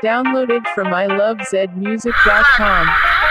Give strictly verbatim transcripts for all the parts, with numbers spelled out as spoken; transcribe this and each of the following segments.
Downloaded from I love zed music dot com.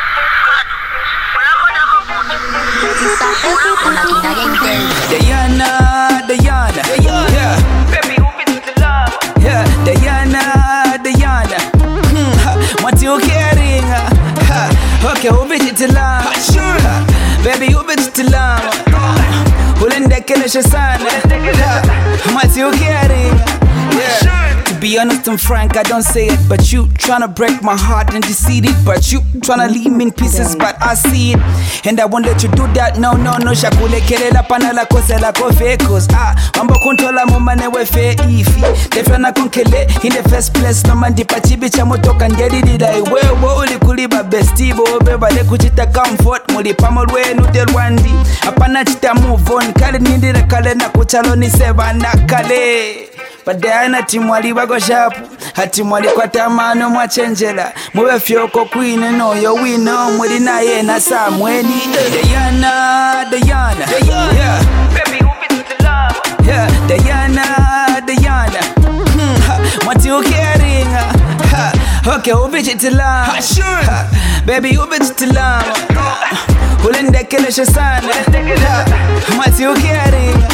Diana, Diana, yeah. Baby, who been to love? Yeah, Diana, Diana. Hmm, ha, what you caring? Ha, okay, who been to love? Sure. Baby, who been to love? Hulende kelesha sana. Ha, what you caring? Yeah. To be honest and frank, I don't say it, but you tryna break my heart and deceive it. But you tryna leave me in pieces, but I see it, and I won't let you do that. No, no, no. Shakule kelela panala kose la kofe cause ah, mambo kuntola mumane we fe ifi. Defana kunkele in the first place. No man dipa chibi cha moto kanjeri didai. Wewe uli kuliba bestibo beba le kuchita comfort muli pamolwe nutel wandi. Apana chita move on kale nindire kale na kuchalo ni seba na kale. Badana timwali bago shapu hatimwali kwa tamano mwachenjela mwe fyoko queen no yo wino mwili naye na samweni Diana Diana yeah Baby, who been to love? yeah Diana Diana hmm ha, what you caring ha okay who been to love Sure. ha, baby who been to love ulende kelesha sana ha, what you caring